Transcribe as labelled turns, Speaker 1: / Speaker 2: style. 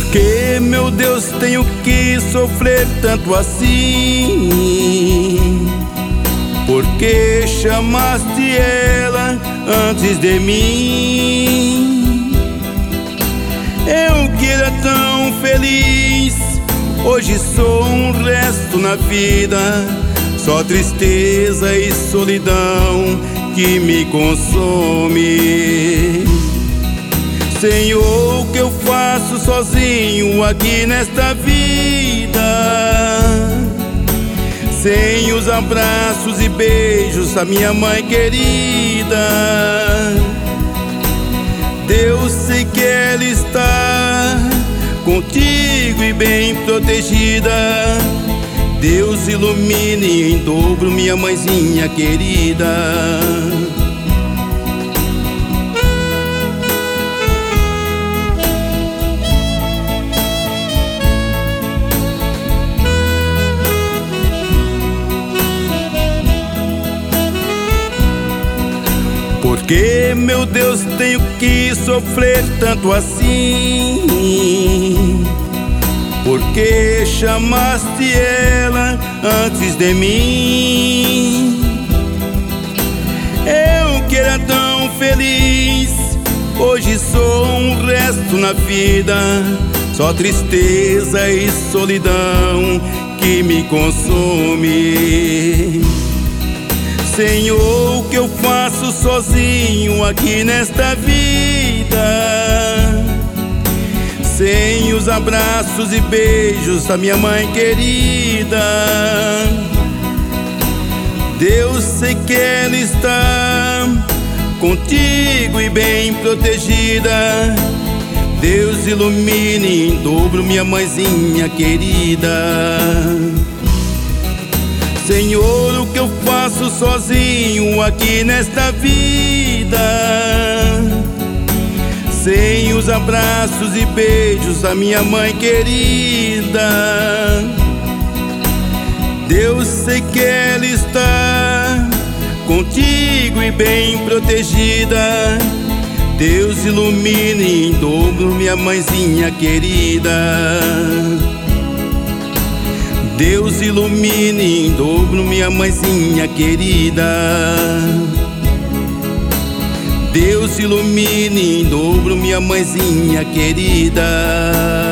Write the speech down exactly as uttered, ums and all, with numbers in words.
Speaker 1: Que, meu Deus, tenho que sofrer tanto assim? Por que chamaste ela antes de mim? Eu que era tão feliz, hoje sou um resto na vida. Só tristeza e solidão que me consome. Senhor, o que eu faço sozinho aqui nesta vida? Sem os abraços e beijos da minha mãe querida. Deus, sei que ela está contigo e bem protegida. Deus, ilumine em dobro minha mãezinha querida. Por que, meu Deus, tenho que sofrer tanto assim? Por que chamaste ela antes de mim? Eu que era tão feliz, hoje sou um resto na vida. Só tristeza e solidão que me consome. Senhor, o que eu faço sozinho aqui nesta vida? Sem os abraços e beijos da minha mãe querida. Deus, sei que ela está contigo e bem protegida. Deus, ilumine em dobro minha mãezinha querida. Senhor, o que eu faço sozinho aqui nesta vida? Sem os abraços e beijos da minha mãe querida. Deus, sei que ela está contigo e bem protegida. Deus, ilumine em dobro minha mãezinha querida. Deus, ilumine em dobro minha mãezinha querida. Deus, ilumine em dobro minha mãezinha querida.